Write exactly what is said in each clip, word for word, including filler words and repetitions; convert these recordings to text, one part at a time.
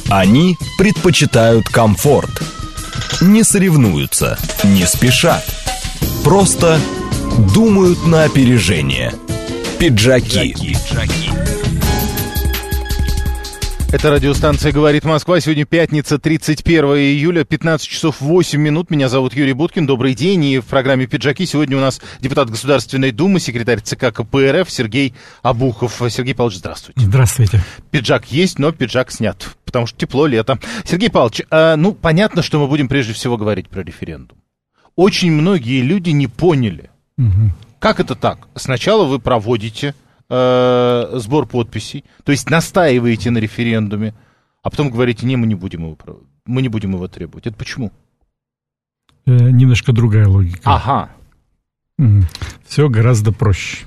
Они предпочитают комфорт. Не соревнуются, не спешат. Просто думают на опережение. Пиджаки. Это радиостанция «Говорит Москва». Сегодня пятница, тридцать первое июля, пятнадцать часов восемь минут. Меня зовут Юрий Буткин. Добрый день. И в программе «Пиджаки» сегодня у нас депутат Государственной Думы, секретарь ЦК КПРФ Сергей Обухов. Сергей Павлович, здравствуйте. Здравствуйте. Пиджак есть, но пиджак снят, потому что тепло, лето. Сергей Павлович, э, ну, понятно, что мы будем прежде всего говорить про референдум. Очень многие люди не поняли, угу. Как это так? Сначала вы проводите сбор подписей, то есть настаиваете на референдуме, а потом говорите, не, мы не будем его, мы не будем его требовать. Это почему? Э, немножко другая логика. Ага. Угу. Все гораздо проще.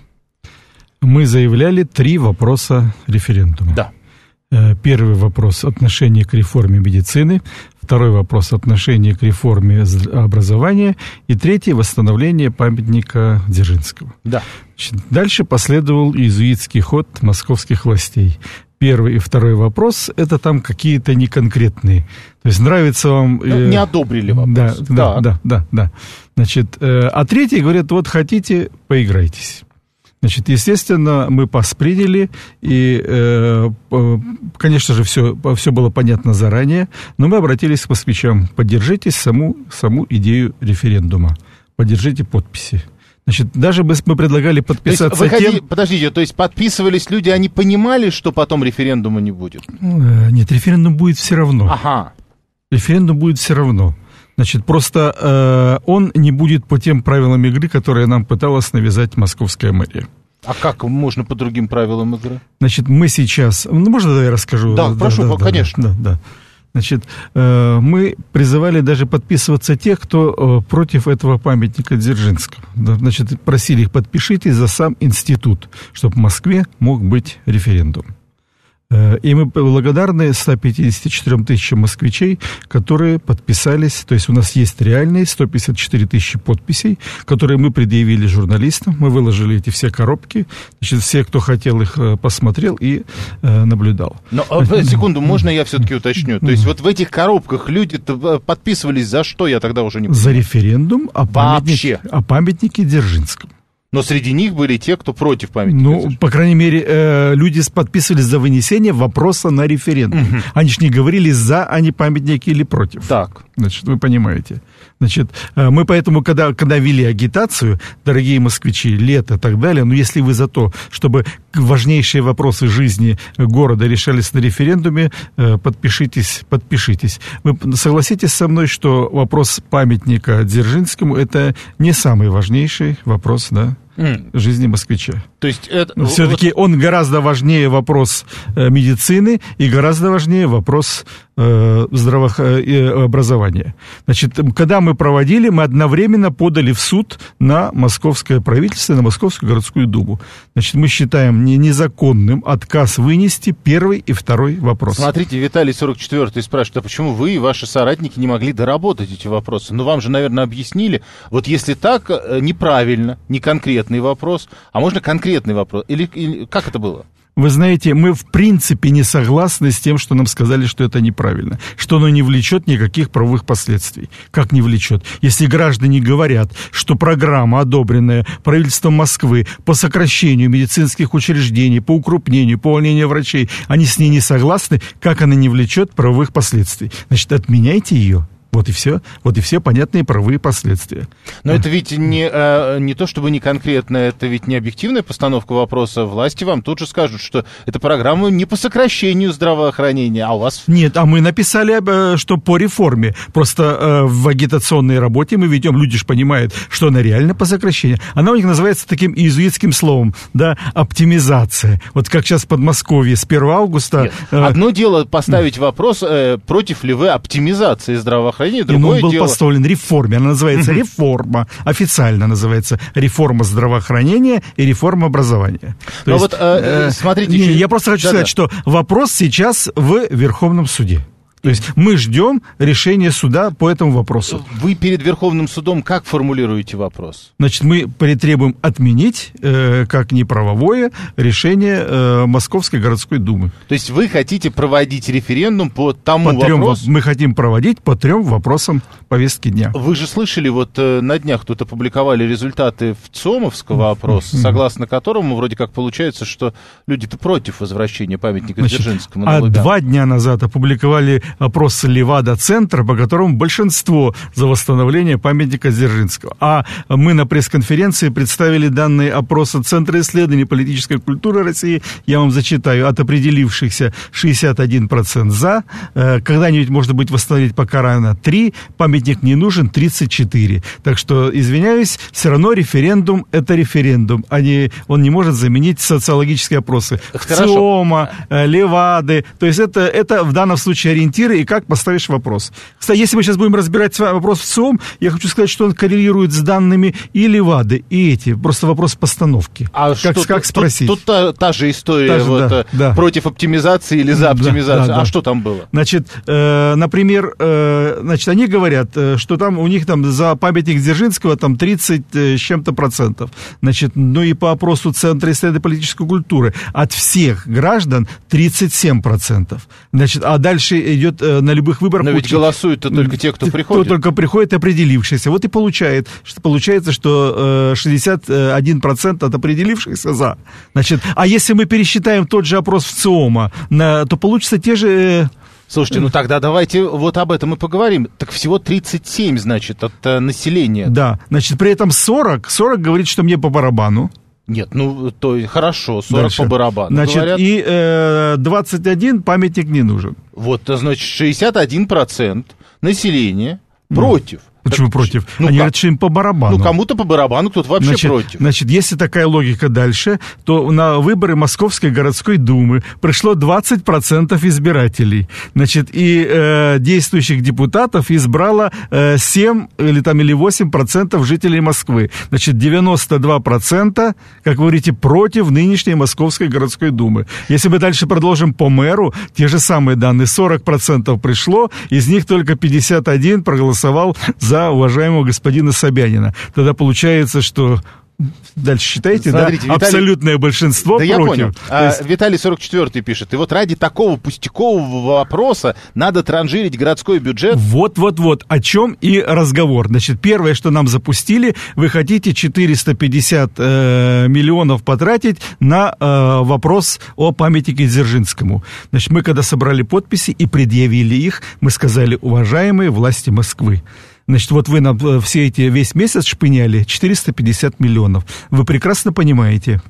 Мы заявляли три вопроса референдума. Да. Э, первый вопрос — отношение к реформе медицины. Второй вопрос — отношение к реформе образования. И третий — восстановление памятника Дзержинского. Да. Значит, дальше последовал иезуитский ход московских властей. Первый и второй вопрос — это там какие-то неконкретные. То есть нравится вам... Э, не одобрили вопрос. Да, да, да, да, да. Значит, э, а третий говорит, вот хотите, поиграйтесь. Значит, естественно, мы пас приняли, и, э, конечно же, все, все было понятно заранее, но мы обратились к москвичам: поддержите саму, саму идею референдума, поддержите подписи. Значит, даже мы, мы предлагали подписаться то есть, выходи, тем... Подождите, то есть подписывались люди, они понимали, что потом референдума не будет? Нет, референдум будет все равно. Ага. Референдум будет все равно. Значит, просто э, он не будет по тем правилам игры, которые нам пыталась навязать московская мэрия. А как можно по другим правилам игры? Значит, мы сейчас... Ну, можно, да, я расскажу? Да, да прошу, да, конечно. Да, да. Значит, э, мы призывали даже подписываться тех, кто э, против этого памятника Дзержинского. Да, значит, просили их: подпишитесь за сам институт, чтобы в Москве мог быть референдум. И мы благодарны ста пятидесяти четырем тысячам москвичей, которые подписались. То есть у нас есть реальные сто пятьдесят четыре тысячи подписей, которые мы предъявили журналистам. Мы выложили эти все коробки. Значит, все, кто хотел, их посмотрел и э, наблюдал. Но, секунду, можно я все-таки уточню? То есть вот в этих коробках люди подписывались за что, я тогда уже не понимаю? За референдум о памятнике, о памятнике Дзержинскому. Но среди них были те, кто против памятника. Ну, по крайней мере, э, люди подписывались за вынесение вопроса на референдум. Угу. Они же не говорили за, а не памятники или против. Так. Значит, вы понимаете. Значит, э, мы поэтому, когда, когда вели агитацию, дорогие москвичи, лето и так далее, ну, если вы за то, чтобы важнейшие вопросы жизни города решались на референдуме, э, подпишитесь, подпишитесь. Вы согласитесь со мной, что вопрос памятника Дзержинскому — это не самый важнейший вопрос, да? Mm. жизни москвича. То есть это... Все-таки он гораздо важнее вопрос э, медицины и гораздо важнее вопрос э, здравоохранения. Значит, когда мы проводили, мы одновременно подали в суд на московское правительство, на Московскую городскую думу. Значит, мы считаем не, незаконным отказ вынести первый и второй вопрос. Смотрите, Виталий сорок четвёртый спрашивает, а почему вы и ваши соратники не могли доработать эти вопросы? Ну, вам же, наверное, объяснили. Вот если так, неправильно, не конкретно вопрос, а можно конкретный вопрос? Или, или как это было? Вы знаете, мы в принципе не согласны с тем, что нам сказали, что это неправильно, что оно не влечет никаких правовых последствий. Как не влечет? Если граждане говорят, что программа, одобренная правительством Москвы по сокращению медицинских учреждений, по укрупнению, по увольнению врачей, они с ней не согласны, как она не влечет правовых последствий? Значит, отменяйте ее. Вот и все, вот и все понятные правовые последствия. Но это ведь не, а, не то чтобы не конкретно, это ведь не объективная постановка вопроса. Власти вам тут же скажут, что эта программа не по сокращению здравоохранения, а у вас... Нет, а мы написали, что по реформе. Просто в агитационной работе мы ведем, люди же понимают, что она реально по сокращению. Она у них называется таким иезуитским словом, да, оптимизация. Вот как сейчас в Подмосковье с первого августа... Нет, одно дело поставить вопрос, э, против ли вы оптимизации здравоохранения. И он был дело. поставлен реформе, она называется реформа, официально называется реформа здравоохранения и реформа образования. Но есть, вот, э, смотрите... Не, еще... Я просто хочу да, сказать, да. что вопрос сейчас в Верховном суде. То есть мы ждем решения суда по этому вопросу. Вы перед Верховным судом как формулируете вопрос? Значит, мы требуем отменить, э, как неправовое, решение э, Московской городской думы. То есть вы хотите проводить референдум по тому по трем, вопросу? Мы хотим проводить по трем вопросам повестки дня. Вы же слышали, вот э, на днях тут опубликовали результаты ВЦИОМовского опроса, mm-hmm. согласно которому вроде как получается, что люди-то против возвращения памятника Значит, Дзержинскому. А два дня назад опубликовали опрос Левада-центра, по которому большинство за восстановление памятника Дзержинского. А мы на пресс-конференции представили данные опроса Центра исследований политической культуры России. Я вам зачитаю. От определившихся шестьдесят один процент за. Когда-нибудь, может быть, восстановить пока рано три. Памятник не нужен тридцать четыре. Так что, извиняюсь, все равно референдум — это референдум. А не, он не может заменить социологические опросы. ВЦИОМа, Левады. То есть это, это в данном случае ориентир и как поставишь вопрос. Кстати, если мы сейчас будем разбирать вопрос в ЦИОМ, я хочу сказать, что он коррелирует с данными и Левады, и эти. Просто вопрос постановки. А как, что, как тут, спросить? Тут, тут та, та же история, та же, вот, да, да. против оптимизации или за оптимизацию. Да, да, а да. что там было? Значит, э, например, э, значит, они говорят, э, что там у них там за памятник Дзержинского там тридцать э, с чем-то процентов. Значит, ну и по опросу Центра исследований политической культуры от всех граждан тридцать семь процентов. Значит, а дальше идет э, на любых выборах... Но ведь учи... голосуют-то только те, кто приходит. Кто только приходит, определившийся. Вот и получает, что, получается, что э, шестьдесят один процент от определившихся за. Значит, а если мы пересчитаем тот же опрос ВЦИОМа, на, то получится те же... Э, Слушайте, ну тогда давайте вот об этом и поговорим. Так всего тридцать семь, значит, от э, населения. Да, значит, при этом сорок, сорок говорит, что мне по барабану. Нет, ну, то хорошо, сорок Дальше. По барабану, значит, говорят. И э, двадцать один памятник не нужен. Вот, значит, шестьдесят один процент населения mm. против. Почему так, против? Ну, Они как? говорят, что им по барабану. Ну, кому-то по барабану, кто-то вообще значит, против. Значит, если такая логика дальше, то на выборы Московской городской думы пришло двадцать процентов избирателей. Значит, и э, действующих депутатов избрало э, семь или, там, или восемь процентов жителей Москвы. Значит, девяносто два процента, как вы говорите, против нынешней Московской городской думы. Если мы дальше продолжим по мэру, те же самые данные. сорок процентов пришло, из них только пятьдесят один проголосовал за за уважаемого господина Собянина. Тогда получается, что... Дальше считаете, Смотрите, да? Виталий... Абсолютное большинство да против. Я понял. А, есть... Виталий сорок четвёртый пишет. И вот ради такого пустякового вопроса надо транжирить городской бюджет. Вот-вот-вот. О чем и разговор. Значит, первое, что нам запустили, вы хотите четыреста пятьдесят э, миллионов потратить на э, вопрос о памятнике Дзержинскому. Значит, мы когда собрали подписи и предъявили их, мы сказали: уважаемые власти Москвы, значит, вот вы нам все эти, весь месяц шпыняли четыреста пятьдесят миллионов. Вы прекрасно понимаете,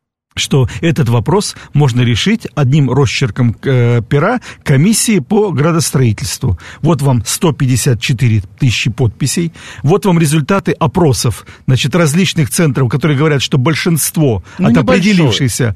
что этот вопрос можно решить одним росчерком э, пера комиссии по градостроительству. Вот вам сто пятьдесят четыре тысячи подписей, вот вам результаты опросов, значит, различных центров, которые говорят, что большинство ну, от определившихся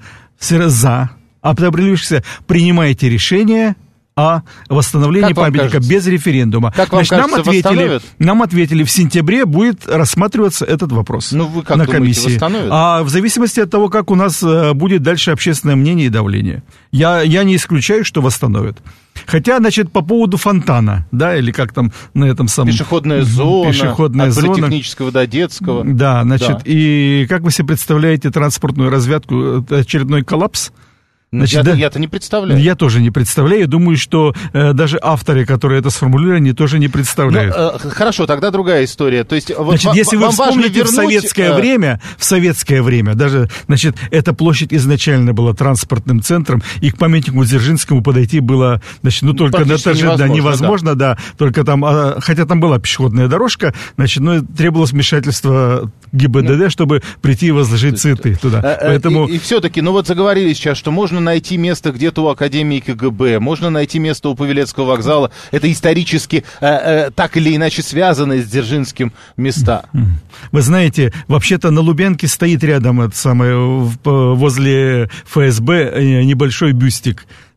за, от определившихся принимаете решение о восстановлении памятника кажется? Без референдума. Как вам Значит, кажется, нам ответили, нам ответили, в сентябре будет рассматриваться этот вопрос ну, вы как на думаете, комиссии. Восстановят? А в зависимости от того, как у нас будет дальше общественное мнение и давление. Я, я не исключаю, что восстановят. Хотя, значит, по поводу фонтана, да, или как там на этом самом... Пешеходная зона, пешеходная от зона. Политехнического до Детского. Да, значит, да. И как вы себе представляете транспортную развязку, очередной коллапс? Значит, я-то, да, я-то не представляю. Я тоже не представляю. Думаю, что э, даже авторы, которые это сформулировали, они тоже не представляют. Ну, э, хорошо, тогда другая история. То есть, значит, вот, если вам вы вспомните вернуть, в советское э... время, в советское время, даже, значит, эта площадь изначально была транспортным центром, и к памятнику Дзержинскому подойти было, значит, ну, только на этаже, да, невозможно, да. да, только там, а, хотя там была пешеходная дорожка, значит, но требовалось вмешательство ГИБДД, ну, чтобы прийти и возложить цветы туда. А, Поэтому... И, и все-таки, ну вот заговорили сейчас, что можно найти место где-то у Академии КГБ, можно найти место у Павелецкого вокзала. Это исторически э, э, так или иначе связанные с Дзержинским места. Вы знаете, вообще-то на Лубянке стоит рядом это самое, возле ФСБ небольшой бюстик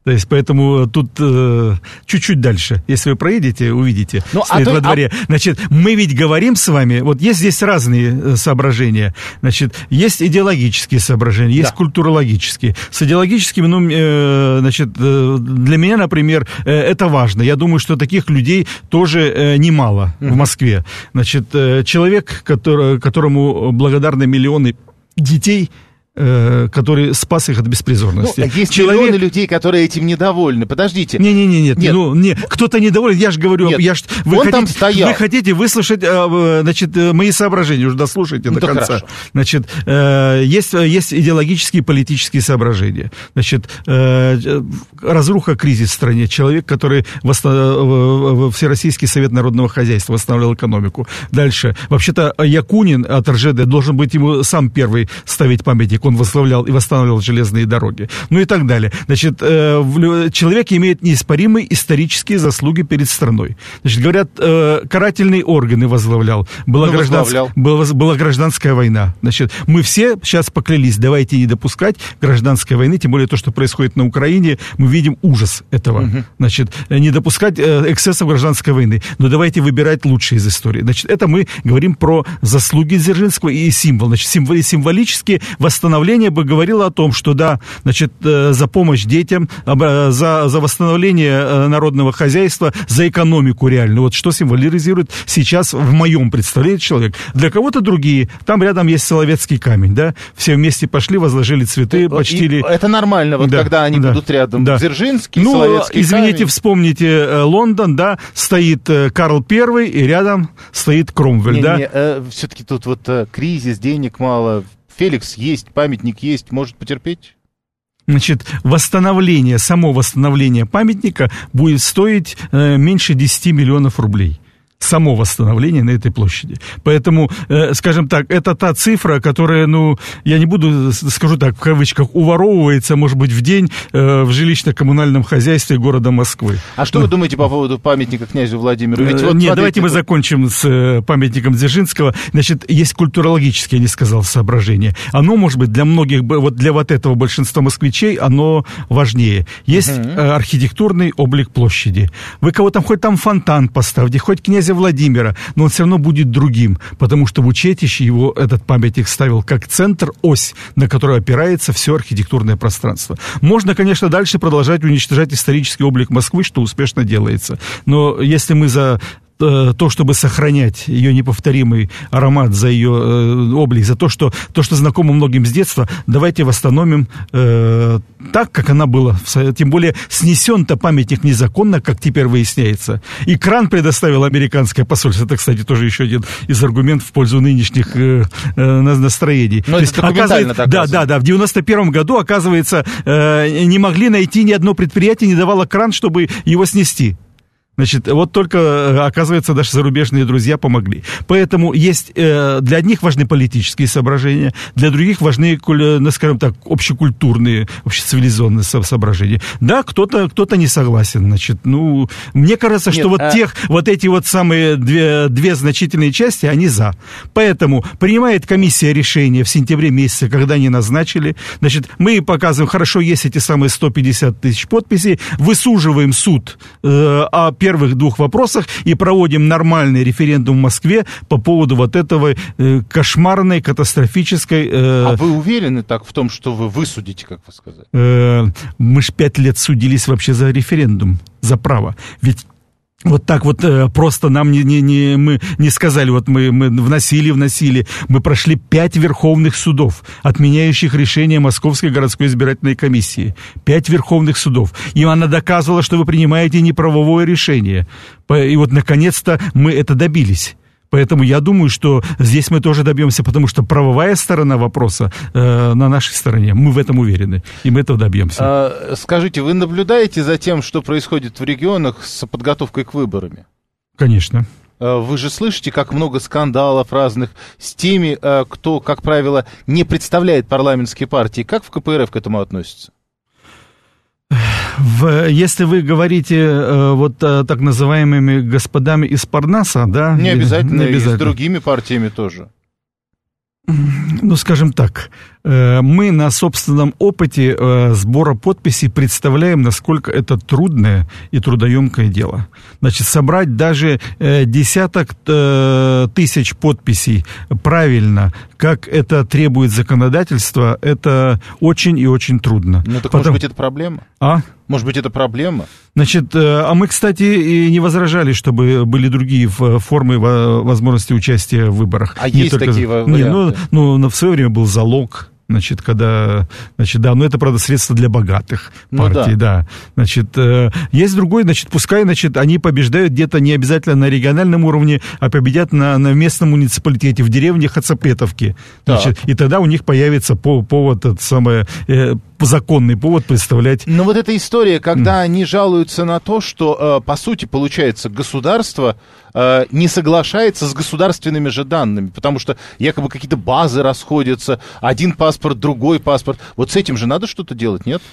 То есть, поэтому тут э, чуть-чуть дальше, если вы проедете, увидите, ну, стоит а во то, дворе. А... Значит, мы ведь говорим с вами, вот есть здесь разные соображения. Значит, есть идеологические соображения, есть да. культурологические. С идеологическими, ну, э, значит, э, для меня, например, э, это важно. Я думаю, что таких людей тоже э, немало mm-hmm. в Москве. Значит, э, человек, который, которому благодарны миллионы детей, который спас их от беспризорности. Ну, есть Человек... миллионы людей, которые этим недовольны. Подождите. Не-не-не, нет, нет. Ну, не, кто-то недоволен, я же говорю, нет, я ж, вы, он хотите, там стоял. Вы хотите выслушать, значит, мои соображения, уже дослушайте ну, до конца. Хорошо. Значит, есть, есть идеологические и политические соображения. Значит, разруха, кризис в стране. Человек, который восстанов... Всероссийский совет народного хозяйства восстанавливал экономику. Дальше. Вообще-то Якунин от эр жэ дэ должен быть ему сам первый ставить памятник. Он восславлял и восстанавливал железные дороги. Ну и так далее. Значит, э, человек имеет неоспоримые исторические заслуги перед страной. Значит, говорят, э, карательные органы возглавлял. Была, ну, гражданс... была, была гражданская война. Значит, мы все сейчас поклялись, давайте не допускать гражданской войны, тем более то, что происходит на Украине, мы видим ужас этого. Угу. Значит, не допускать э, эксцессов гражданской войны. Но давайте выбирать лучшие из истории. Значит, это мы говорим про заслуги Дзержинского и символ. Значит, символически восстановление бы говорило о том, что да, значит, за помощь детям, за, за восстановление народного хозяйства, за экономику реально. Вот что символизирует сейчас в моем представлении человек. Для кого-то другие. Там рядом есть Соловецкий камень, да. Все вместе пошли, возложили цветы, почтили. И это нормально, вот да, когда они да, будут рядом. Да. Дзержинский, ну, Соловецкий извините, камень. Вспомните Лондон, да, стоит Карл Первый, и рядом стоит Кромвель, не, да. Не, э, все-таки тут вот э, кризис, денег мало. Феликс есть, памятник есть, может потерпеть? Значит, восстановление, само восстановление памятника будет стоить э, меньше десяти миллионов рублей. Само восстановление на этой площади. Поэтому, э, скажем так, это та цифра, которая, ну, я не буду, скажу так, в кавычках, уворовывается, может быть, в день э, в жилищно-коммунальном хозяйстве города Москвы. А что ну, вы думаете по поводу памятника князю Владимиру? Ведь, вот, нет, смотрите, давайте мы закончим с э, памятником Дзержинского. Значит, есть культурологические, я не сказал, соображения. Оно, может быть, для многих, вот для вот этого большинства москвичей, оно важнее. Есть uh-huh. э, архитектурный облик площади. Вы кого там, хоть там фонтан поставьте, хоть князя Владимира, но он все равно будет другим, потому что в Учетище его этот памятник ставил как центр, ось, на которую опирается все архитектурное пространство. Можно, конечно, дальше продолжать уничтожать исторический облик Москвы, что успешно делается, но если мы за то, чтобы сохранять ее неповторимый аромат, за ее э, облик, за то что, то, что знакомо многим с детства, давайте восстановим э, так, как она была. Тем более снесен-то памятник незаконно, как теперь выясняется. И кран предоставил американское посольство. Это, кстати, тоже еще один из аргументов в пользу нынешних э, э, настроений. Но то это документально так. Да, да, да. В девяносто первом году, оказывается, э, не могли найти ни одно предприятие, не давало кран, чтобы его снести. Значит, вот только, оказывается, даже зарубежные друзья помогли. Поэтому есть, э, для одних важны политические соображения, для других важны, ну, скажем так, общекультурные, общецивилизационные соображения. Да, кто-то, кто-то не согласен, значит, ну, мне кажется, Нет, что вот а... тех, вот эти вот самые две, две значительные части, они за. Поэтому принимает комиссия решение в сентябре месяце, когда они назначили, значит, мы показываем, хорошо, есть эти самые сто пятьдесят тысяч подписей, высуживаем суд э, о первых двух вопросах и проводим нормальный референдум в Москве по поводу вот этого э, кошмарной, катастрофической... Э, а вы уверены так в том, что вы высудите, как вы сказали? Э, мы ж пять лет судились вообще за референдум, за право. Ведь вот так вот э, просто нам не, не, не, мы не сказали, вот мы, мы вносили, вносили, мы прошли пять верховных судов, отменяющих решение Московской городской избирательной комиссии. Пять верховных судов. И она доказывала, что вы принимаете неправовое решение. И вот, наконец-то, мы это добились. Поэтому я думаю, что здесь мы тоже добьемся, потому что правовая сторона вопроса э, на нашей стороне. Мы в этом уверены, и мы этого добьемся. А, скажите, вы наблюдаете за тем, что происходит в регионах с подготовкой к выборам? Конечно. Вы же слышите, как много скандалов разных с теми, кто, как правило, не представляет парламентские партии. Как в ка пэ эр эф к этому относится? В, если вы говорите э, вот э, так называемыми господами из Парнаса, да? Не обязательно, не обязательно. И с другими партиями тоже. Ну, скажем так, Мы на собственном опыте сбора подписей представляем, насколько это трудное и трудоемкое дело. Значит, собрать даже десяток тысяч подписей правильно, как это требует законодательство, это очень и очень трудно. Ну, так Потому... может быть, это проблема? А? Может быть, это проблема? Значит, а мы, кстати, и не возражали, чтобы были другие формы возможности участия в выборах. А не есть только... такие варианты? Не, ну, ну, в свое время был залог. Значит, когда, значит, да, но это, правда, средства для богатых партий, ну, да. да. Значит, э, есть другой, значит, пускай, значит, они побеждают где-то не обязательно на региональном уровне, а победят на, на местном муниципалитете, в деревне Хацапетовки. Значит, и тогда у них появится по, повод, это самое, э, законный повод представлять. Но вот эта история, когда mm. они жалуются на то, что, э, по сути, получается, государство э, не соглашается с государственными же данными, потому что якобы какие-то базы расходятся, один паспорт, другой паспорт. Вот с этим же надо что-то делать, нет?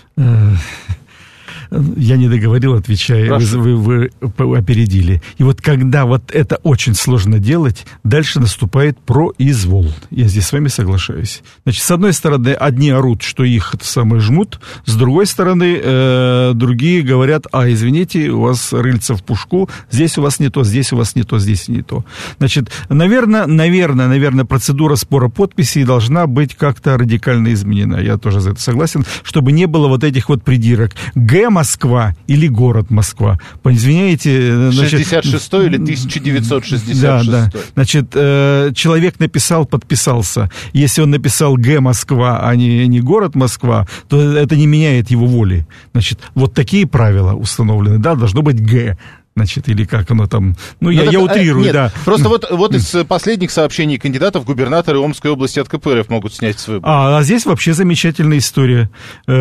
Я не договорил, отвечая, вы, вы, вы опередили. И вот когда вот это очень сложно делать, дальше наступает произвол. Я здесь с вами соглашаюсь. Значит, с одной стороны, одни орут, что их это самое жмут, с другой стороны, э, другие говорят, а, извините, у вас рыльца в пушку, здесь у вас не то, здесь у вас не то, здесь не то. Значит, наверное, наверное, наверное, процедура спора подписей должна быть как-то радикально изменена. Я тоже за это согласен, чтобы не было вот этих вот придирок. Г Москва или город Москва. Извиняете... шестьдесят шестой или тысяча девятьсот шестьдесят шестой. Да, да. Значит, человек написал, подписался. Если он написал Г Москва, а не, не город Москва, то это не меняет его воли. Значит, вот такие правила установлены. Да, должно быть Г. Значит, или как оно там... Ну, я, так, я утрирую, нет, да. Просто вот, вот из последних сообщений кандидатов губернаторы Омской области от ка пэ эр эф могут снять свой выбор. А, а здесь вообще замечательная история.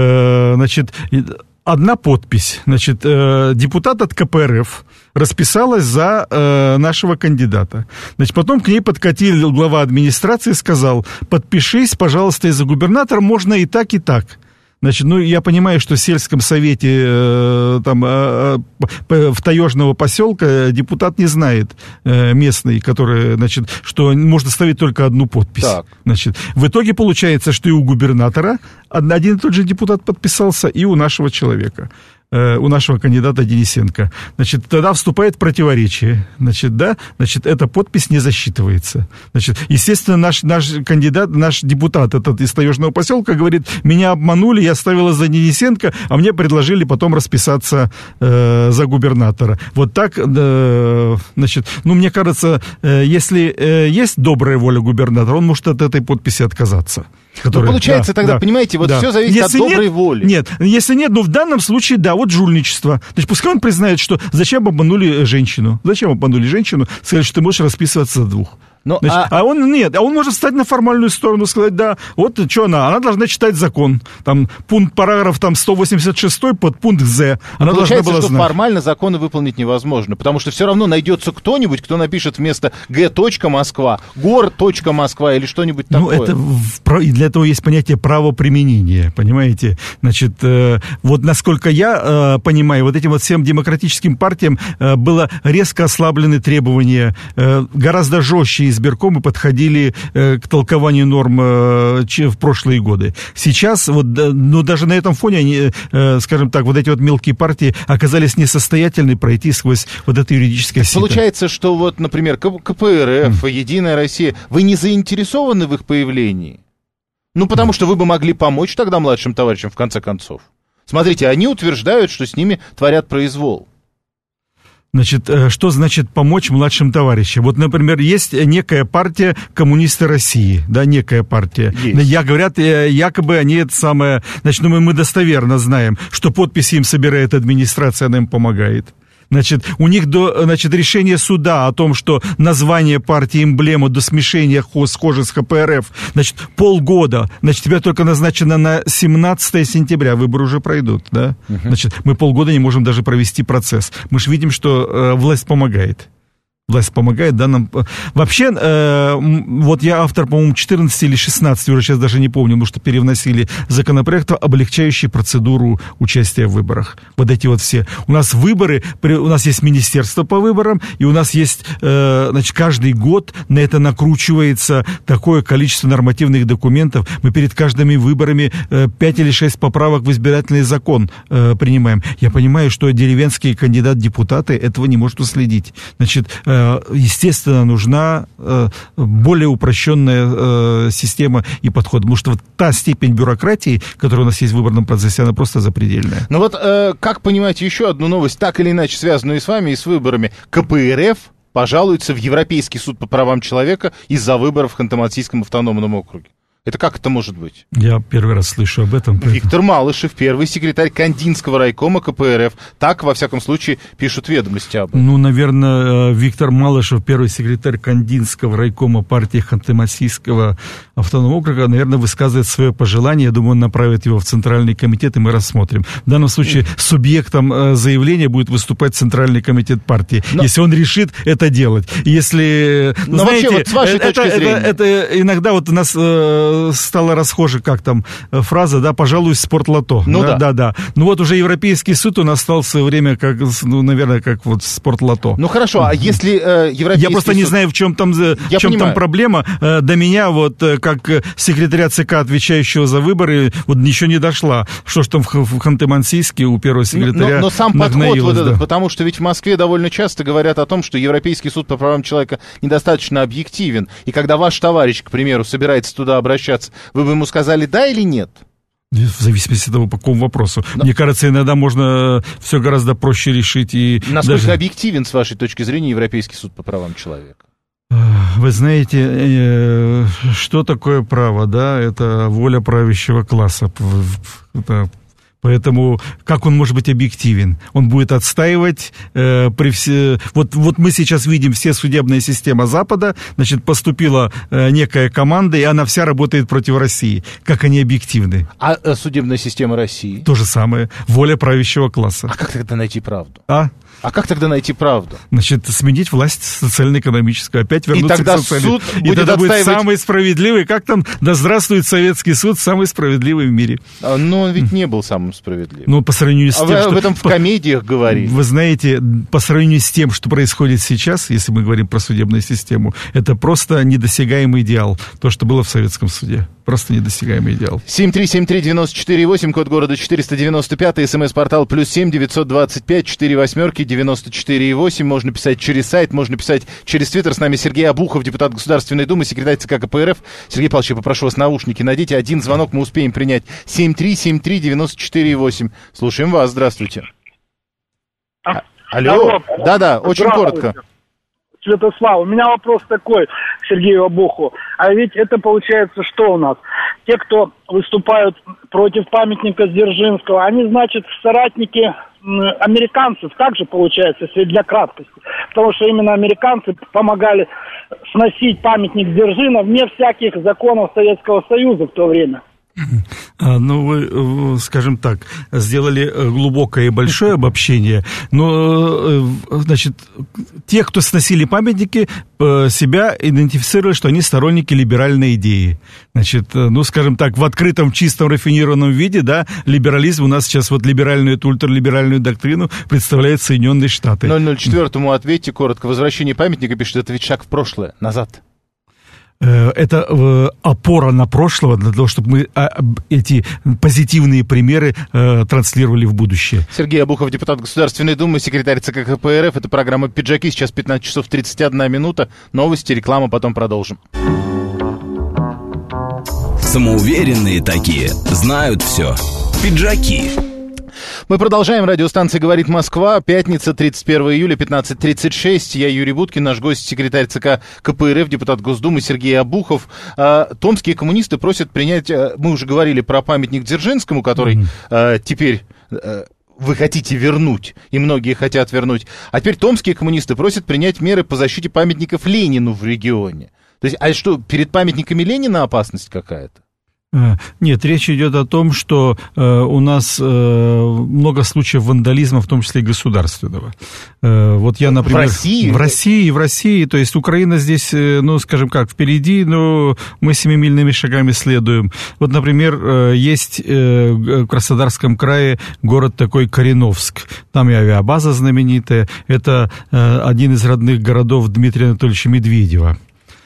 Э, значит... Одна подпись. Значит, э, депутат от ка пэ эр эф расписалась за э, нашего кандидата. Значит, потом к ней подкатил глава администрации и сказал, подпишись, пожалуйста, из-за губернатора, можно и так, и так. Значит, ну, я понимаю, что в сельском совете э, там, э, э, в таежного поселка депутат не знает э, местный, который, значит, что можно ставить только одну подпись. Так. Значит, в итоге получается, что и у губернатора один и тот же депутат подписался, и у нашего человека. У нашего кандидата Денисенко. Значит, тогда вступает противоречие. Значит, да, значит, эта подпись не засчитывается. Значит, естественно, наш, наш кандидат, наш депутат этот из таежного поселка говорит, меня обманули, я ставила за Денисенко, а мне предложили потом расписаться э, за губернатора. Вот так, э, значит, ну, мне кажется, э, если э, есть добрая воля губернатора, он может от этой подписи отказаться. Который, ну, получается, да, тогда, да, понимаете, вот да. все зависит если от доброй нет, воли. Нет, если нет, ну, в данном случае, да, вот жульничество. Значит, пускай он признает, что зачем обманули женщину. Зачем обманули женщину? Сказать, что ты можешь расписываться за двух. Но, значит, а... а он нет, а он может встать на формальную сторону, сказать, да, вот что она, она должна читать закон, там, пункт, параграф, там, сто восемьдесят шестой под пункт З, она должна была что знать. Формально законы выполнить невозможно, потому что все равно найдется кто-нибудь, кто напишет вместо Г. Москва, город. Москва или что-нибудь такое. Ну, это, и для этого есть понятие правоприменения, понимаете, значит, э, вот насколько я э, понимаю, вот этим вот всем демократическим партиям э, было резко ослаблены требования, э, гораздо жестче избиркомы подходили э, к толкованию норм э, в прошлые годы. Сейчас, вот, ну, даже на этом фоне, они, э, скажем так, вот эти вот мелкие партии оказались несостоятельны пройти сквозь вот это юридическое сито. Получается, что вот, например, ка пэ эр эф, mm. Единая Россия, вы не заинтересованы в их появлении? Ну, потому mm. что вы бы могли помочь тогда младшим товарищам, в конце концов. Смотрите, они утверждают, что с ними творят произвол. Значит, что значит помочь младшим товарищам? Вот, например, есть некая партия «Коммунисты России», да, некая партия. Есть. Я, говорят, якобы они это самое... Значит, ну, мы, мы достоверно знаем, что подписи им собирает администрация, она им помогает. Значит, у них до, значит, решение суда о том, что название партии, эмблема до смешения схоже с ка пэ эр эф, значит, полгода, значит, тебя только назначено на семнадцатое сентября, выборы уже пройдут, да? Uh-huh. Значит, мы полгода не можем даже провести процесс. Мы же видим, что э, власть помогает. Власть помогает, да, нам... Вообще, э, вот я автор, по-моему, четырнадцати или шестнадцати, уже сейчас даже не помню, потому что перевносили законопроект, облегчающий процедуру участия в выборах. Вот эти вот все. У нас выборы, у нас есть министерство по выборам, и у нас есть, э, значит, каждый год на это накручивается такое количество нормативных документов. Мы перед каждыми выборами э, пять или шесть поправок в избирательный закон э, принимаем. Я понимаю, что деревенские кандидат-депутаты этого не может уследить. Значит, э, естественно, нужна э, более упрощенная э, система и подход. Потому что вот та степень бюрократии, которая у нас есть в выборном процессе, она просто запредельная. Ну вот, э, как понимаете, еще одну новость, так или иначе связанную и с вами, и с выборами. КПРФ пожалуется в Европейский суд по правам человека из-за выборов в Ханты-Мансийском автономном округе. Это как это может быть? Я первый раз слышу об этом. Поэтому... Виктор Малышев, первый секретарь Кандинского райкома КПРФ. Так, во всяком случае, пишут ведомости об этом. Ну, наверное, Виктор Малышев, первый секретарь Кандинского райкома партии Ханты-Мансийского автономного округа, наверное, высказывает свое пожелание. Я думаю, он направит его в Центральный комитет, и мы рассмотрим. В данном случае субъектом заявления будет выступать Центральный комитет партии, Но... если он решит это делать. Если, Но знаете, вообще, вот с вашей это, точки зрения... Это, это иногда вот у нас... стала расхожа, как там, фраза, да, пожалуй, спортлото. Ну да. Да, да. Ну вот уже Европейский суд у нас стал в свое время, как, ну, наверное, как вот спортлото. Ну хорошо, а если э, Европейский Я просто суд... не знаю, в чем там, в чем там проблема. До меня вот, как секретаря ЦК, отвечающего за выборы, вот ничего не дошла. Что ж там в Ханты-Мансийске у первого секретаря Но, но сам подход вот да. этот, потому что ведь в Москве довольно часто говорят о том, что Европейский суд по правам человека недостаточно объективен. И когда ваш товарищ, к примеру, собирается туда обращаться, вы бы ему сказали «да» или «нет»? В зависимости от того, по какому вопросу. Но... Мне кажется, иногда можно все гораздо проще решить. И насколько даже... объективен, с вашей точки зрения, Европейский суд по правам человека? Вы знаете, что такое право, да? Это воля правящего класса. Это... Поэтому как он может быть объективен? Он будет отстаивать э, при все... Вот, вот мы сейчас видим все судебная система Запада, значит, поступила э, некая команда, и она вся работает против России. Как они объективны? А э, судебная система России? То же самое. Воля правящего класса. А как тогда найти правду? А? А как тогда найти правду? Значит, сменить власть социально-экономическую, опять вернуться и тогда к социализму. Суд и будет тогда отстаивать... будет самый справедливый, как там, да здравствует Советский суд, самый справедливый в мире. А, но он ведь не был самым справедливым. Ну, по сравнению с а тем, вы что... об этом в комедиях говорили. Вы знаете, по сравнению с тем, что происходит сейчас, если мы говорим про судебную систему, это просто недосягаемый идеал, то, что было в Советском суде. Просто недосягаемый идеал. семь три семь три девять четыре восемь, код города четыреста девяносто пять, смс-портал плюс семь девятьсот двадцать пять четыре восьмерки девяносто четыре восемь. Можно писать через сайт, можно писать через твиттер. С нами Сергей Обухов, депутат Государственной Думы, секретарь ЦК КПРФ. Сергей Павлович, я попрошу вас наушники надеть. Один звонок мы успеем принять. семь три семь три девять четыре восемь. Слушаем вас. Здравствуйте. А, Алло. Да-да, очень коротко. Святослав, у меня вопрос такой к Сергею Обухову. А ведь это получается что у нас? Те, кто выступают против памятника Дзержинского, они, значит, соратники американцев. Так же получается, если для краткости. Потому что именно американцы помогали сносить памятник Дзержина вне всяких законов Советского Союза в то время. Ну, вы, скажем так, сделали глубокое и большое обобщение, но, значит, те, кто сносили памятники, себя идентифицировали, что они сторонники либеральной идеи. Значит, ну, скажем так, в открытом, чистом, рафинированном виде, да, либерализм у нас сейчас вот либеральную, эту ультралиберальную доктрину представляет Соединенные Штаты. ноль ноль четыре-му ответьте коротко. Возвращение памятника, пишет, это ведь шаг в прошлое, назад. Это э, опора на прошлое для того, чтобы мы э, эти позитивные примеры э, транслировали в будущее. Сергей Обухов, депутат Государственной Думы, секретарь ЦК КПРФ. Это программа «Пиджаки». Сейчас пятнадцать часов тридцать одна минута. Новости, реклама, потом продолжим. Самоуверенные такие, знают все. Пиджаки. Мы продолжаем. Радиостанция «Говорит Москва». Пятница, тридцать первого июля, пятнадцать тридцать шесть. Я Юрий Буткин, наш гость, секретарь ЦК КПРФ, депутат Госдумы Сергей Обухов. А, томские коммунисты просят принять... А, мы уже говорили про памятник Дзержинскому, который mm-hmm. а, теперь... А, вы хотите вернуть, и многие хотят вернуть. А теперь томские коммунисты просят принять меры по защите памятников Ленину в регионе. То есть, а что, перед памятниками Ленина опасность какая-то? Нет, речь идет о том, что э, у нас э, много случаев вандализма, в том числе и государственного. Э, вот я, например... В России? В России, в России. То есть Украина здесь, э, ну, скажем как, впереди, но мы семимильными шагами следуем. Вот, например, э, есть э, в Краснодарском крае город такой Кореновск. Там и авиабаза знаменитая. Это э, один из родных городов Дмитрия Анатольевича Медведева.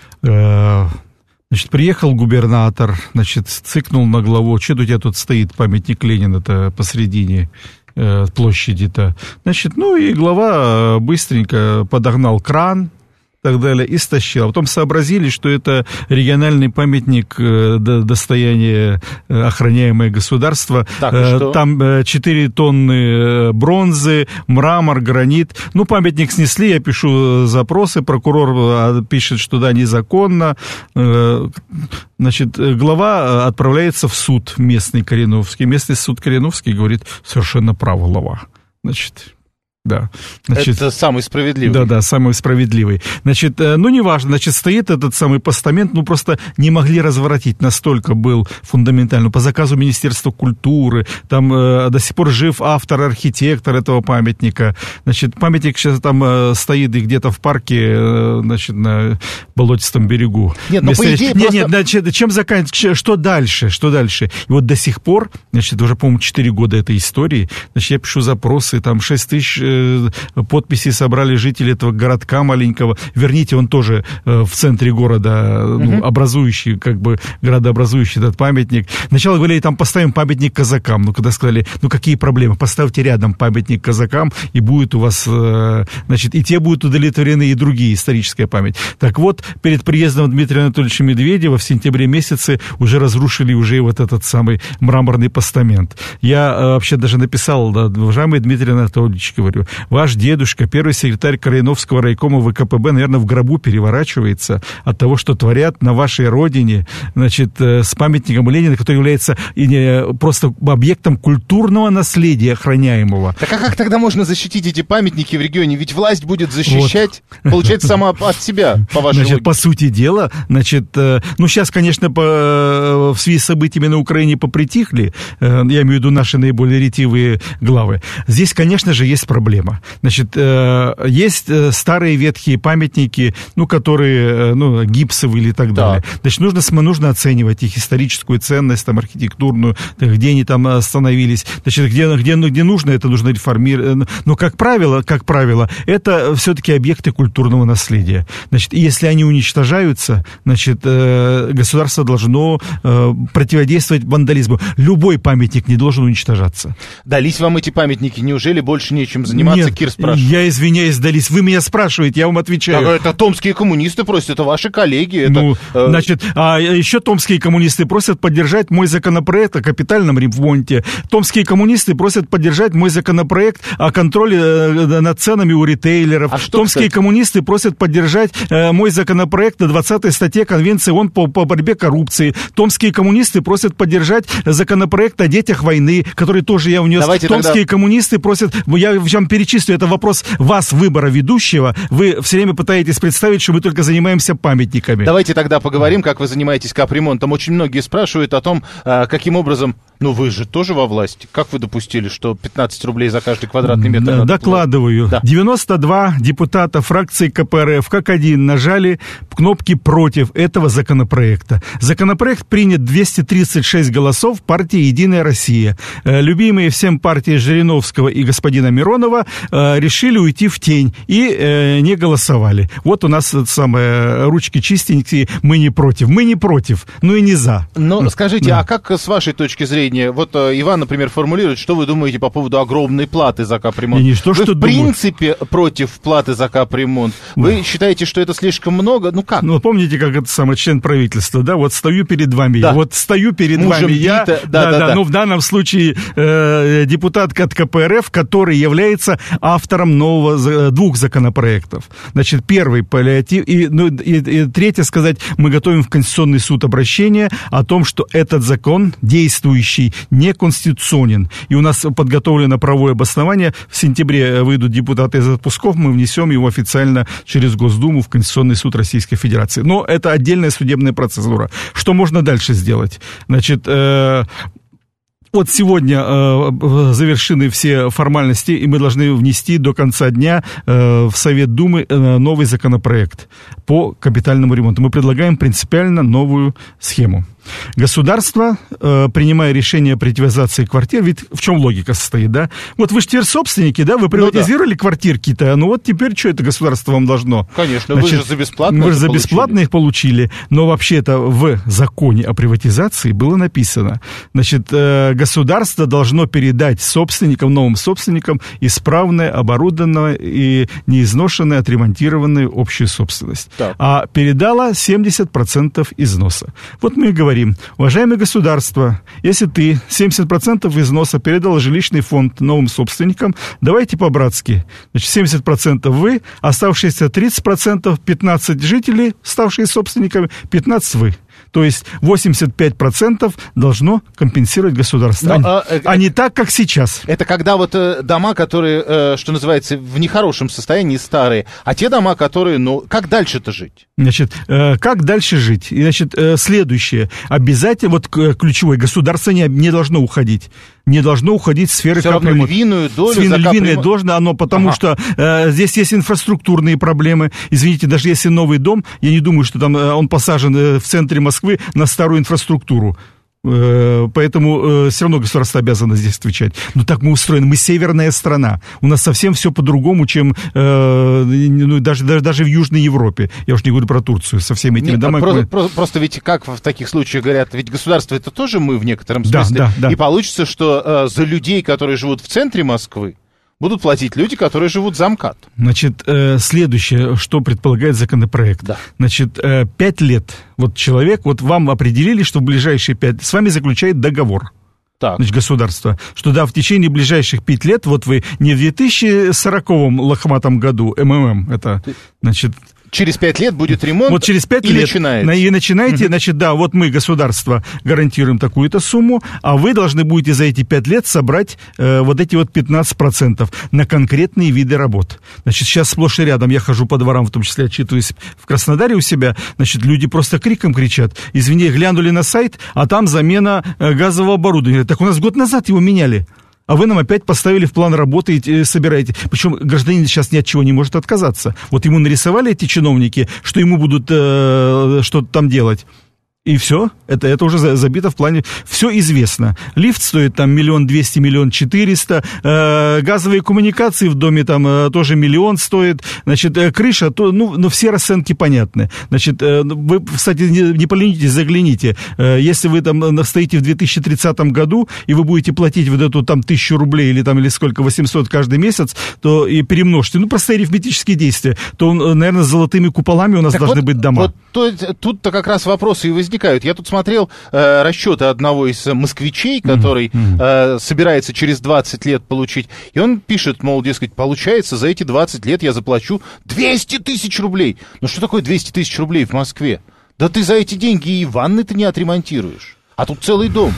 Э, Значит, приехал губернатор, значит, цыкнул на главу, что у тебя тут стоит памятник Ленина-то посредине э, площади-то. Значит, ну и глава быстренько подогнал кран, и так далее, и стащил. А потом сообразили, что это региональный памятник э, достояния э, охраняемое государство. Так, э, там э, четыре тонны бронзы, мрамор, гранит. Ну, памятник снесли, я пишу запросы, прокурор пишет, что да, незаконно. Э, значит, глава отправляется в суд местный Кореновский. Местный суд Кореновский говорит, совершенно прав глава. Значит... Да. Значит, это самый справедливый. Да, да, самый справедливый. Значит, ну, неважно, значит, стоит этот самый постамент, ну, просто не могли разворотить, настолько был фундаментально. По заказу Министерства культуры, там э, до сих пор жив автор, архитектор этого памятника. Значит, памятник сейчас там э, стоит и где-то в парке, э, значит, на болотистом берегу. Нет, ну, по идее, нет, просто... нет, значит, чем заканчивается, что дальше, что дальше? И вот до сих пор, значит, уже, по-моему, четыре года этой истории, значит, я пишу запросы, там шесть тысяч подписи собрали жители этого городка маленького. Верните, он тоже в центре города, ну, uh-huh. образующий, как бы, градообразующий этот памятник. Сначала говорили, там поставим памятник казакам. Ну, когда сказали, ну, какие проблемы? Поставьте рядом памятник казакам, и будет у вас, значит, и те будут удовлетворены, и другие, историческая память. Так вот, перед приездом Дмитрия Анатольевича Медведева в сентябре месяце уже разрушили уже вот этот самый мраморный постамент. Я вообще даже написал, да, уважаемый Дмитрий Анатольевич, говорю, ваш дедушка, первый секретарь Кореновского райкома ВКПБ, наверное, в гробу переворачивается от того, что творят на вашей родине, значит, с памятником Ленина, который является просто объектом культурного наследия охраняемого. Так а как тогда можно защитить эти памятники в регионе? Ведь власть будет защищать, вот. Получается, сама от себя, по вашей значит, логике. По сути дела, значит, ну, сейчас, конечно, по, в связи с событиями на Украине попритихли, я имею в виду наши наиболее ретивые главы. Здесь, конечно же, есть проблема. Значит, есть старые ветхие памятники, ну, которые, ну, гипсовые или так далее. Да. Значит, нужно, нужно оценивать их историческую ценность, там, архитектурную, где они там остановились. Значит, где, где, где нужно, это нужно реформировать. Но, как правило, как правило, это все-таки объекты культурного наследия. Значит, если они уничтожаются, значит, государство должно противодействовать вандализму. Любой памятник не должен уничтожаться. Дались вам эти памятники? Неужели больше нечем заниматься? Нет, Кир спрашивает. Я извиняюсь, Далис, вы меня спрашиваете, я вам отвечаю. Так, это томские коммунисты просят, это ваши коллеги. Это, ну, э... значит, а еще томские коммунисты просят поддержать мой законопроект о капитальном ремонте. Томские коммунисты просят поддержать мой законопроект о контроле э, над ценами у ритейлеров. А что, Томские кстати? коммунисты просят поддержать э, мой законопроект о двадцатой статье Конвенции ООН по, по борьбе коррупции. Томские коммунисты просят поддержать законопроект о детях войны, который тоже я внес. Давайте Томские тогда... коммунисты просят... Я вам перечислю, это вопрос вас, выбора ведущего. Вы все время пытаетесь представить, что мы только занимаемся памятниками. Давайте тогда поговорим, как вы занимаетесь капремонтом. Очень многие спрашивают о том, каким образом... Ну, вы же тоже во власти. Как вы допустили, что пятнадцать рублей за каждый квадратный метр? Да, докладываю. Да. девяносто два депутата фракции КПРФ как один нажали кнопки против этого законопроекта. Законопроект принят двести тридцать шесть голосов партии «Единая Россия». Любимые всем партии Жириновского и господина Миронова решили уйти в тень и не голосовали. Вот у нас самые ручки чистенькие, мы не против. Мы не против, ну и не за. Но скажите, да. А как с вашей точки зрения, вот э, Иван, например, формулирует, что вы думаете по поводу огромной платы за капремонт? Не, что, вы что в принципе думаю. Против платы за капремонт. Да. Вы считаете, что это слишком много? Ну как? Ну помните, как это самый член правительства, да? Вот стою перед вами, да. вот стою перед Мужем вами я, да, да, да, да. Ну в данном случае э, депутат от КПРФ, который является автором нового двух законопроектов. Значит, первый паллиатив и, ну, и, и третье сказать, мы готовим в Конституционный суд обращение о том, что этот закон действующий случай неконституционен. И у нас подготовлено правовое обоснование. В сентябре выйдут депутаты из отпусков, мы внесем его официально через Госдуму в Конституционный суд Российской Федерации. Но это отдельная судебная процедура. Что можно дальше сделать? Значит, э- Вот сегодня э, завершены все формальности, и мы должны внести до конца дня э, в Совет Думы э, новый законопроект по капитальному ремонту. Мы предлагаем принципиально новую схему. Государство, э, принимая решение о приватизации квартир, ведь в чем логика состоит, да? Вот вы же теперь собственники, да? Вы приватизировали ну, да. квартирки-то, ну вот теперь что это государство вам должно? Конечно, Значит, вы же за бесплатно Вы же за бесплатно их получили, но вообще-то в законе о приватизации было написано, значит, э, государство должно передать собственникам, новым собственникам исправное, оборудованное и неизношенное, отремонтированную общую собственность. Так. А передало семьдесят процентов износа. Вот мы и говорим, уважаемое государство, если ты семьдесят процентов износа передал жилищный фонд новым собственникам, давайте по-братски. Значит, семьдесят процентов вы, оставшиеся тридцать процентов, пятнадцать жителей, ставшие собственниками, пятнадцать вы. То есть восемьдесят пять процентов должно компенсировать государство, Но, а, а не так, как сейчас. Это когда вот э, дома, которые, э, что называется, в нехорошем состоянии, старые, а те дома, которые, ну, как дальше-то жить? Значит, э, как дальше жить? И, значит, э, следующее. Обязательно, вот ключевое, государство не, не должно уходить. Не должно уходить в сферы капремонта. Львиную долю за львиная должна, оно, потому ага. что э, здесь есть инфраструктурные проблемы. Извините, даже если новый дом, я не думаю, что там э, он посажен э, в центре Москвы на старую инфраструктуру. Э, поэтому э, все равно государство обязано здесь отвечать. Но так мы устроены. Мы северная страна. У нас совсем все по-другому, чем э, ну, даже, даже, даже в Южной Европе. Я уж не говорю про Турцию со всеми этими Нет, домами. Просто, просто, просто ведь как в таких случаях говорят, ведь государство это тоже мы в некотором смысле. Да, да, да. И получится, что э, за людей, которые живут в центре Москвы, будут платить люди, которые живут за МКАД. Значит, э, следующее, что предполагает законопроект. Да. Значит, э, пять лет. Вот человек, вот вам определили, что в ближайшие пять... С вами заключает договор. Так. Значит, государство. Что да, в течение ближайших пяти лет, вот вы не в две тысячи сороковом лохматом году, МММ, это, значит... Через пять лет будет ремонт, вот через пять и лет начинается. И начинаете, значит, да, вот мы, государство, гарантируем такую-то сумму, а вы должны будете за эти пять лет собрать э, вот эти вот пятнадцать процентов на конкретные виды работ. Значит, сейчас сплошь и рядом я хожу по дворам, в том числе отчитываюсь в Краснодаре у себя, значит, люди просто криком кричат. Извини, глянули на сайт, а там замена э, газового оборудования. Так у нас год назад его меняли. А вы нам опять поставили в план работы и собираете. Причем гражданин сейчас ни от чего не может отказаться. Вот ему нарисовали эти чиновники, что ему будут э, что-то там делать. И все, это, это уже забито в плане, все известно. Лифт стоит там миллион двести, миллион четыреста, э, газовые коммуникации в доме там э, тоже миллион стоит, значит, э, крыша, то, ну, ну, все расценки понятны. Значит, э, вы, кстати, не, не поленитесь, загляните, э, если вы там стоите в две тысячи тридцатом году, и вы будете платить вот эту там тысячу рублей, или там, или сколько, восемьсот каждый месяц, то и перемножьте, ну, простые арифметические действия, то, наверное, с золотыми куполами у нас так должны вот, быть дома. Вот то, тут-то как раз вопросы и возникают. Я тут смотрел э, расчеты одного из москвичей, который э, собирается через двадцать лет получить, и он пишет, мол, дескать, получается, за эти двадцать лет я заплачу двести тысяч рублей. Ну что такое двести тысяч рублей в Москве? Да ты за эти деньги и ванны-то не отремонтируешь, а тут целый дом.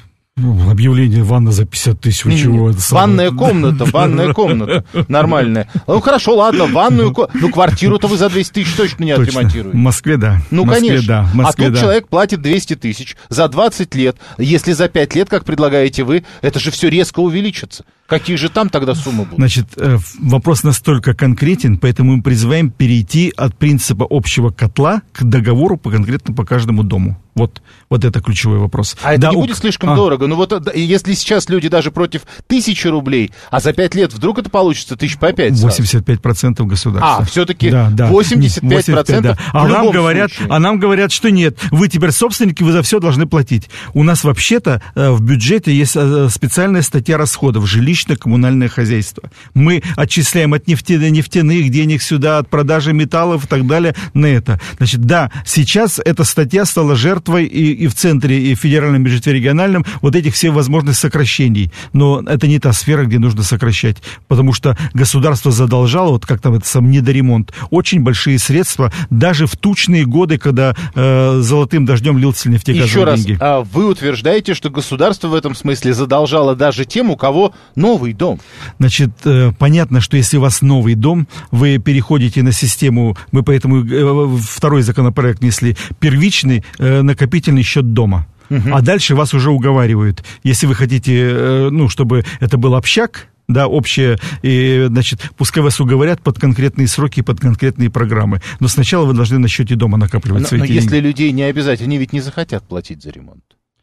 Ну, объявление ванна за пятьдесят тысяч, вы чего? Это ванная комната, ванная комната, нормальная. Ну, хорошо, ладно, ванную комнату, ну, квартиру-то вы за двести тысяч точно не точно. отремонтируете. В Москве, да. Ну, в Москве, конечно. Да. В Москве, а тут да. человек платит двести тысяч за двадцать лет. Если за пять лет, как предлагаете вы, это же все резко увеличится. Какие же там тогда суммы будут? Значит, вопрос настолько конкретен, поэтому мы призываем перейти от принципа общего котла к договору по конкретно по каждому дому. Вот, вот это ключевой вопрос. А это да, не у... будет слишком а. дорого? Ну вот если сейчас люди даже против тысячи рублей, а за пять лет вдруг это получится тысяч по пять? восемьдесят пять процентов государства. А, все-таки да, да. восемьдесят пять процентов да. а, нам говорят, а нам говорят, что нет, вы теперь собственники, вы за все должны платить. У нас вообще-то в бюджете есть специальная статья расходов, жилищные жилищно-коммунальное хозяйство. Мы отчисляем от нефтяных, нефтяных денег сюда, от продажи металлов и так далее на это. Значит, да, сейчас эта статья стала жертвой и, и в центре, и в федеральном бюджете, и региональном вот этих всех возможных сокращений. Но это не та сфера, где нужно сокращать, потому что государство задолжало, вот как там это сам недоремонт, очень большие средства, даже в тучные годы, когда э, золотым дождем лился нефтегазовые Еще раз, деньги. а вы утверждаете, что государство в этом смысле задолжало даже тем, у кого новый дом? Значит, э, понятно, что если у вас новый дом, вы переходите на систему, мы поэтому э, второй законопроект внесли, первичный э, накопительный счет дома. Uh-huh. А дальше вас уже уговаривают. Если вы хотите, э, ну, чтобы это был общак, да, общее, и, значит, пускай вас уговорят под конкретные сроки, под конкретные программы. Но сначала вы должны на счете дома накапливать но, свои но деньги. Если людей не обязательно, они ведь не захотят платить за ремонт.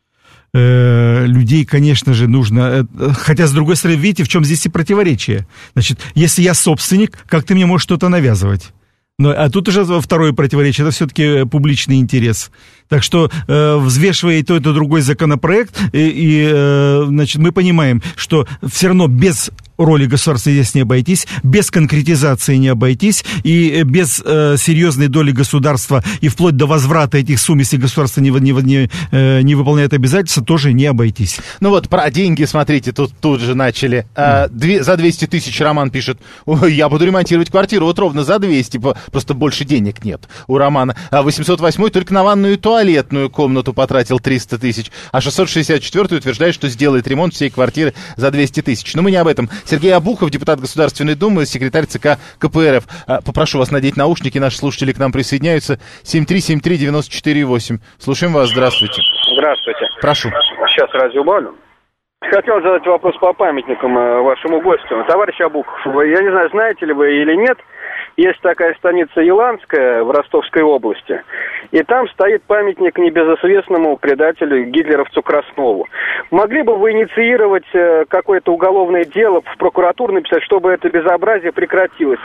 Э, людей, конечно же, нужно... Хотя, с другой стороны, видите, в чем здесь и противоречие. Значит, если я собственник, как ты мне можешь что-то навязывать? Но, а тут уже второе противоречие, это все-таки публичный интерес. Так что, э, взвешивая и то, и то другой законопроект, и, и э, значит, мы понимаем, что все равно без роли государства здесь не обойтись, без конкретизации не обойтись, и без э, серьезной доли государства, и вплоть до возврата этих сумм, если государство не, не, не, э, не выполняет обязательства, тоже не обойтись. Ну вот, про деньги, смотрите, тут, тут же начали. А, две, за двести тысяч Роман пишет, ой, я буду ремонтировать квартиру, вот ровно за двести, просто больше денег нет у Романа. А восемьсот восьмой только на ванную и туалетную комнату потратил триста тысяч, а шестьсот шестьдесят четвёртый утверждает, что сделает ремонт всей квартиры за двести тысяч. Но мы не об этом. Сергей Обухов, депутат Государственной Думы, секретарь ЦК КПРФ. Попрошу вас надеть наушники, наши слушатели к нам присоединяются. семь три семь три девять четыре восемь. Слушаем вас, здравствуйте. Здравствуйте. Прошу. Сейчас радио убавлю. Хотел задать вопрос по памятникам вашему гостю. Товарищ Обухов, вы, я не знаю, знаете ли вы или нет, есть такая станица Еланская в Ростовской области, и там стоит памятник небезызвестному предателю гитлеровцу Краснову. Могли бы вы инициировать какое-то уголовное дело, в прокуратуру написать, чтобы это безобразие прекратилось?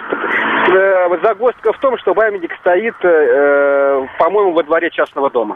Загвоздка в том, что памятник стоит, по-моему, во дворе частного дома.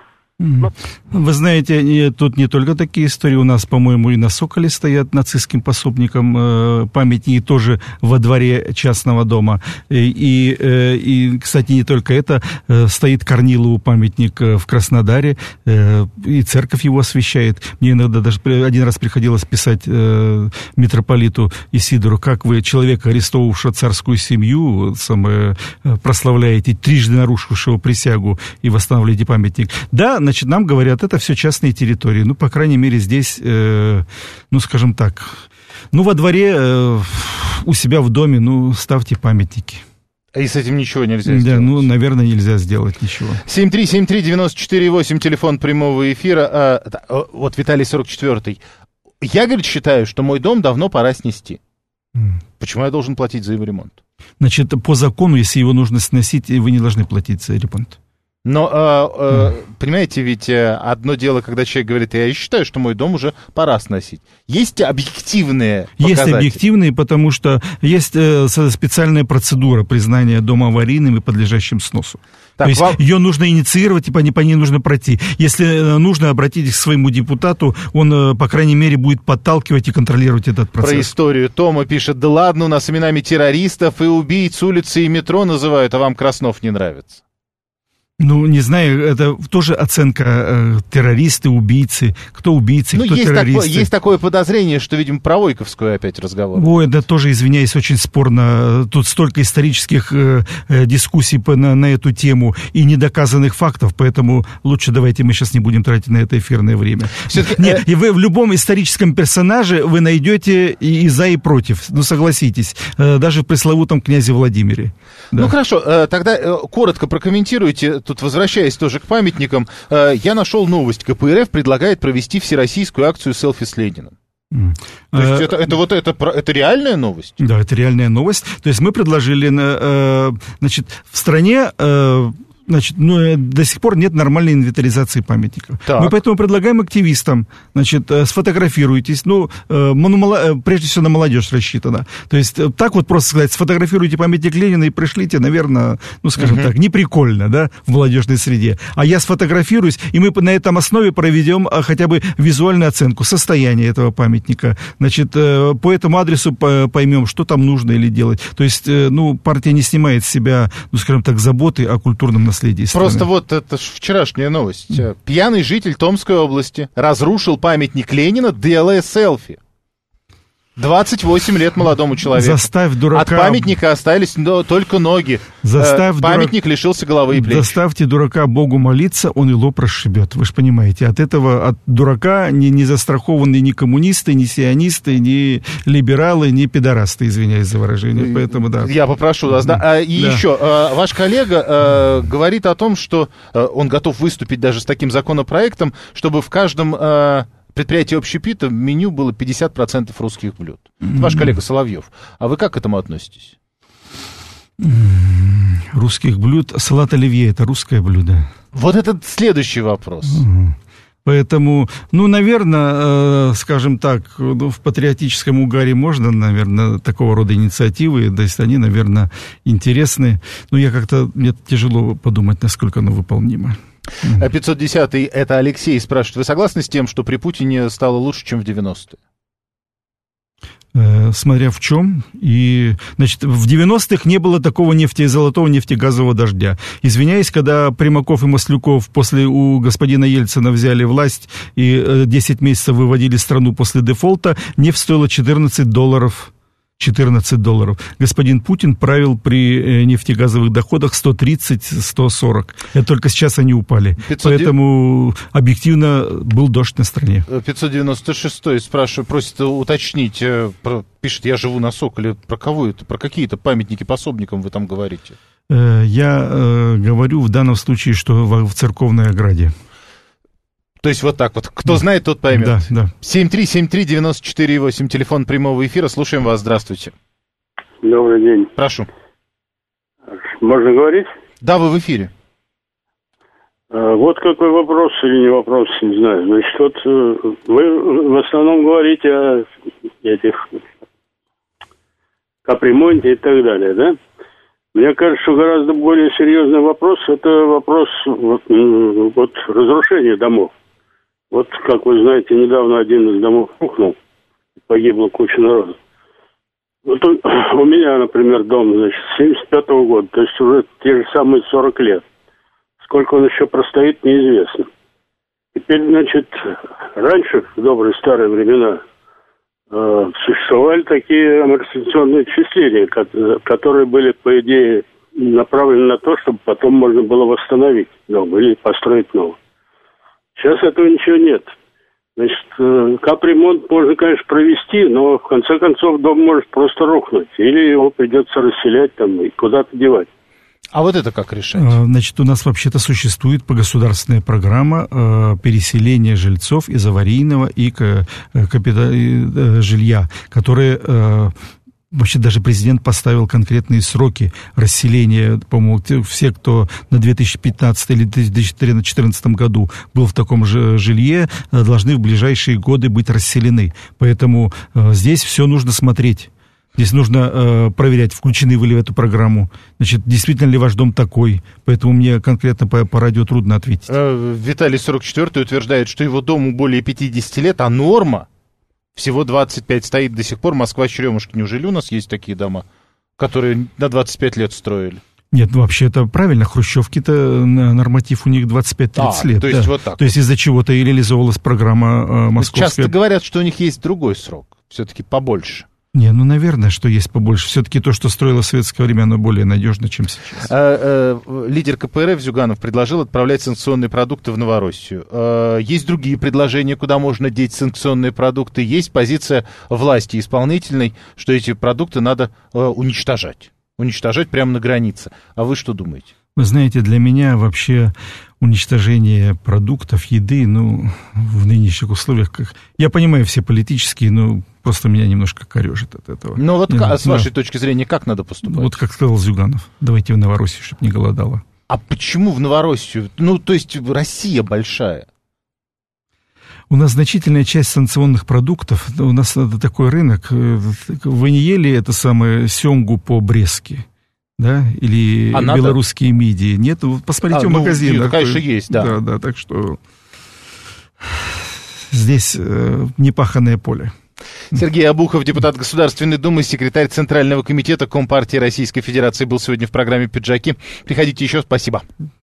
Вы знаете, тут не только такие истории. У нас, по-моему, и на Соколе стоят нацистским пособникам э, памятники тоже во дворе частного дома. И, и, э, и, кстати, не только это. Э, стоит Корнилову памятник в Краснодаре, э, и церковь его освящает. Мне иногда даже один раз приходилось писать э, митрополиту Исидору, как вы, человека, арестовавшего царскую семью, самое, прославляете, трижды нарушившего присягу, и восстанавливаете памятник. Да, значит, нам говорят, это все частные территории. Ну, по крайней мере, здесь, э, ну, скажем так, ну, во дворе, э, у себя в доме, ну, ставьте памятники. И с этим ничего нельзя да, сделать? Да, ну, наверное, нельзя сделать ничего. семь три семь три девять четыре восемь, телефон прямого эфира. А, вот Виталий сорок четвёртый. Я, говорит, считаю, что мой дом давно пора снести. Mm. Почему я должен платить за его ремонт? Значит, по закону, если его нужно сносить, вы не должны платить за ремонт. Но, э, э, понимаете, ведь э, одно дело, когда человек говорит, я считаю, что мой дом уже пора сносить. Есть объективные показатели? Есть объективные, потому что есть э, специальная процедура признания дома аварийным и подлежащим сносу. Так, То есть вам... ее нужно инициировать, и по ней, по ней нужно пройти. Если нужно, обратитесь к своему депутату, он, по крайней мере, будет подталкивать и контролировать этот процесс. Про историю Тома пишет, да ладно, у нас именами террористов и убийц улицы и метро называют, а вам Краснов не нравится. Ну, не знаю, это тоже оценка э, террористы, убийцы. Кто убийцы, ну, кто есть террористы. Такое, есть такое подозрение, что, видимо, про Войковскую опять разговор. Ой, это тоже, извиняюсь, очень спорно. Тут столько исторических э, э, дискуссий по, на, на эту тему и недоказанных фактов, поэтому лучше давайте мы сейчас не будем тратить на это эфирное время. Нет, э... и вы в любом историческом персонаже вы найдете и, и за, и против. Ну, согласитесь. Э, даже в пресловутом князе Владимире. Да. Ну, хорошо, э, тогда э, коротко прокомментируйте. Тут, возвращаясь тоже к памятникам, э, я нашел новость. КПРФ предлагает провести всероссийскую акцию «Селфи с Лениным». Mm. То есть это, это вот это, это реальная новость? Да, это реальная новость. То есть мы предложили, э, значит, в стране... Э, Значит, ну, до сих пор нет нормальной инвентаризации памятников. Так. Мы поэтому предлагаем активистам, значит, сфотографируйтесь, ну, прежде всего на молодежь рассчитано. То есть так вот просто сказать, сфотографируйте памятник Ленина и пришлите, наверное, ну, скажем uh-huh. так, не прикольно, да, в молодежной среде. А я сфотографируюсь, и мы на этом основе проведем хотя бы визуальную оценку состояния этого памятника. Значит, по этому адресу поймем, что там нужно или делать. То есть, ну, партия не снимает с себя, ну, скажем так, заботы о культурном наследии страны. Просто вот это ж вчерашняя новость. Mm. Пьяный житель Томской области разрушил памятник Ленина, делая селфи. двадцать восемь лет молодому человеку. Заставь дурака... От памятника остались но, только ноги. Заставь Памятник дурак... лишился головы и плеч. Заставьте дурака Богу молиться, он и лоб расшибет. Вы же понимаете, от этого, от дурака не, не застрахованы ни коммунисты, ни сионисты, ни либералы, ни пидорасты, извиняюсь за выражение. Поэтому, да. Я попрошу вас, да. А, и да. еще, а, ваш коллега а, говорит о том, что а, он готов выступить даже с таким законопроектом, чтобы в каждом... А, предприятие общепита в меню было пятьдесят процентов русских блюд. Mm-hmm. Ваш коллега Соловьев. А вы как к этому относитесь? Mm-hmm. Русских блюд. Салат оливье — это русское блюдо. Вот это следующий вопрос. Mm-hmm. Поэтому, ну, наверное, э, скажем так, ну, в патриотическом угаре можно, наверное, такого рода инициативы, то есть они, наверное, интересны. Но я как-то, мне тяжело подумать, насколько оно выполнимо. пятьсот десятый, это Алексей спрашивает, вы согласны с тем, что при Путине стало лучше, чем в девяностые? Э, смотря в чем. И, значит, в девяностых не было такого нефти, золотого нефтегазового дождя. Извиняюсь, когда Примаков и Маслюков после у господина Ельцина взяли власть и десять месяцев выводили страну после дефолта, нефть стоила четырнадцать долларов. четырнадцать долларов. Господин Путин правил при нефтегазовых доходах сто тридцать - сто сорок. Это только сейчас они упали. пятьсот... Поэтому объективно был дождь на стране. пятьсот девяносто шестой спрашивает, просит уточнить, про, пишет, я живу на Соколе. Про кого это? Про какие-то памятники пособникам вы там говорите? Я э, говорю в данном случае, что в, в церковной ограде. То есть вот так вот. Кто знает, тот поймет. Да, да. семь три семь три девять четыре восемь, телефон прямого эфира. Слушаем вас. Здравствуйте. Добрый день. Прошу. Можно говорить? Да, вы в эфире. А, вот какой вопрос или не вопрос, не знаю. Значит, вот вы в основном говорите о этих капремонте и так далее, да? Мне кажется, что гораздо более серьезный вопрос – это вопрос вот, вот разрушения домов. Вот, как вы знаете, недавно один из домов рухнул, погибла куча народу. Вот у, у меня, например, дом, значит, семьдесят пятого года, то есть уже те же самые сорок лет. Сколько он еще простоит, неизвестно. Теперь, значит, раньше, в добрые старые времена, э, существовали такие амортизационные отчисления, которые были, по идее, направлены на то, чтобы потом можно было восстановить дом или построить новый. Сейчас этого ничего нет. Значит, капремонт можно, конечно, провести, но в конце концов дом может просто рухнуть. Или его придется расселять там и куда-то девать. А вот это как решать? Значит, у нас вообще-то существует государственная программа э, переселения жильцов из аварийного и к, капита, э, жилья, которые... Э, Вообще даже президент поставил конкретные сроки расселения, по-моему, все, кто на две тысячи пятнадцатом или две тысячи четырнадцатом году был в таком же жилье, должны в ближайшие годы быть расселены. Поэтому э, здесь все нужно смотреть. Здесь нужно э, проверять, включены вы ли в эту программу. Значит, действительно ли ваш дом такой. Поэтому мне конкретно по, по радио трудно ответить. Виталий сорок четвёртый утверждает, что его дому более пятидесяти лет, а норма всего двадцать пять стоит до сих пор. Москва-Черемушка. Неужели у нас есть такие дома, которые на двадцать пять лет строили? Нет, ну вообще это правильно. Хрущевки-то норматив у них двадцать пять тридцать а, лет. То есть да. вот так. То есть из-за чего-то и реализовалась программа э, московская. Часто говорят, что у них есть другой срок. Все-таки побольше. Не, ну, наверное, что есть побольше. Все-таки то, что строилось в советское время, оно более надежно, чем сейчас. А, а, лидер ка пэ эр эф Зюганов предложил отправлять санкционные продукты в Новороссию. А, есть другие предложения, куда можно деть санкционные продукты. Есть позиция власти исполнительной, что эти продукты надо а, уничтожать. Уничтожать прямо на границе. А вы что думаете? Вы знаете, для меня вообще уничтожение продуктов, еды, ну, в нынешних условиях, как... я понимаю все политические, но просто меня немножко корежит от этого. Ну вот я, как, с вашей да. точки зрения, как надо поступать? Вот как сказал Зюганов, давайте в Новороссию, чтобы не голодало. А почему в Новороссию? Ну, то есть Россия большая. У нас значительная часть санкционных продуктов, у нас такой рынок. Вы не ели это самое семгу по-брестски? Да, или а белорусские надо? Мидии. Нет, посмотрите а, в магазинах. Ну, конечно, есть, да. Да, да, так что здесь э, непаханное поле. Сергей Обухов, депутат Государственной Думы, секретарь Центрального комитета Компартии Российской Федерации, был сегодня в программе «Пиджаки». Приходите еще, спасибо.